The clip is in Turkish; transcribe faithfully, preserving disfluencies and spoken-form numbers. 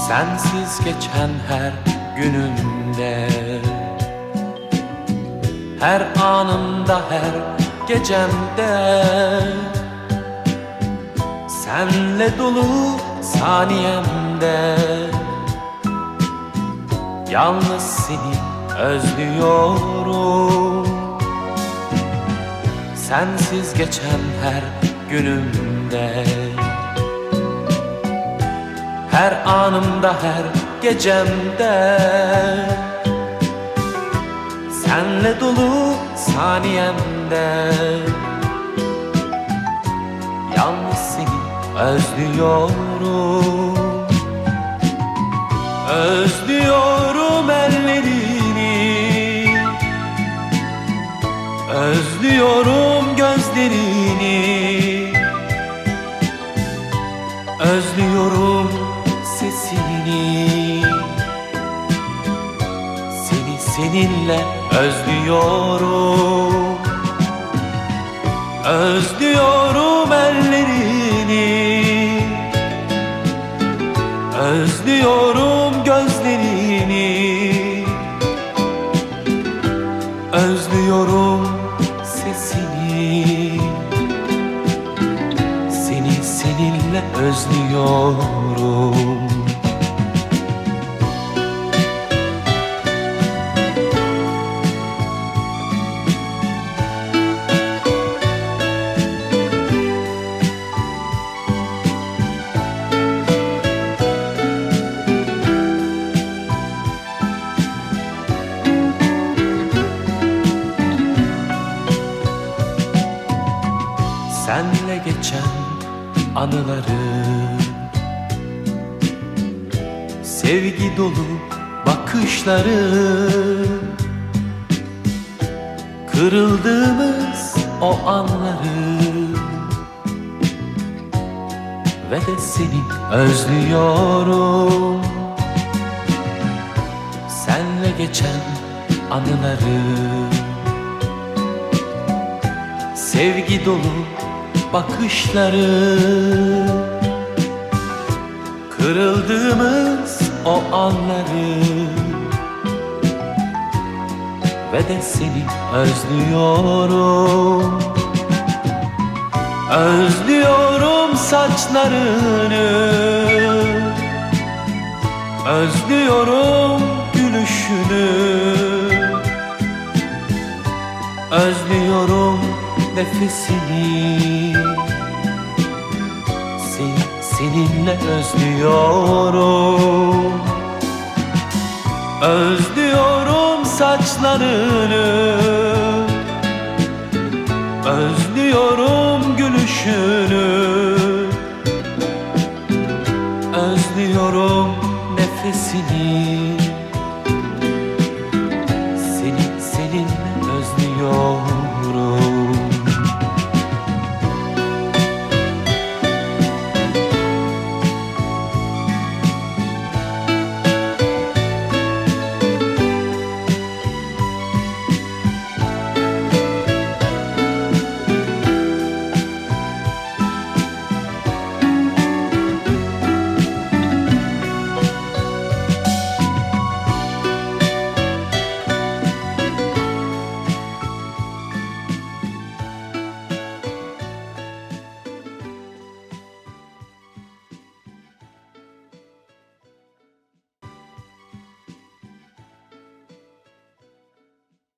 Sensiz geçen her günümde, her anımda, her gecemde, senle dolu saniyemde, yalnız seni özlüyorum. Sensiz geçen her günümde, her anımda, her gecemde, senle dolu saniyemde, yalnız seni özlüyorum. Özlüyorum ellerini, özlüyorum gözlerini, özlüyorum sesini. Seni seninle özlüyorum. Özlüyorum ellerini, özlüyorum gözlerini, özlüyorum sesini. Seni seninle özlüyorum. Senle geçen anıları, sevgi dolu bakışları, kırıldığımız o anları ve de seni özlüyorum. Senle geçen anıları, sevgi dolu bakışları, kırıldığımız o anları ve de seni özlüyorum. Özlüyorum saçlarını, özlüyorum gülüşünü, özlüyorum nefesini. Seni seninle özlüyorum. Özlüyorum saçlarını,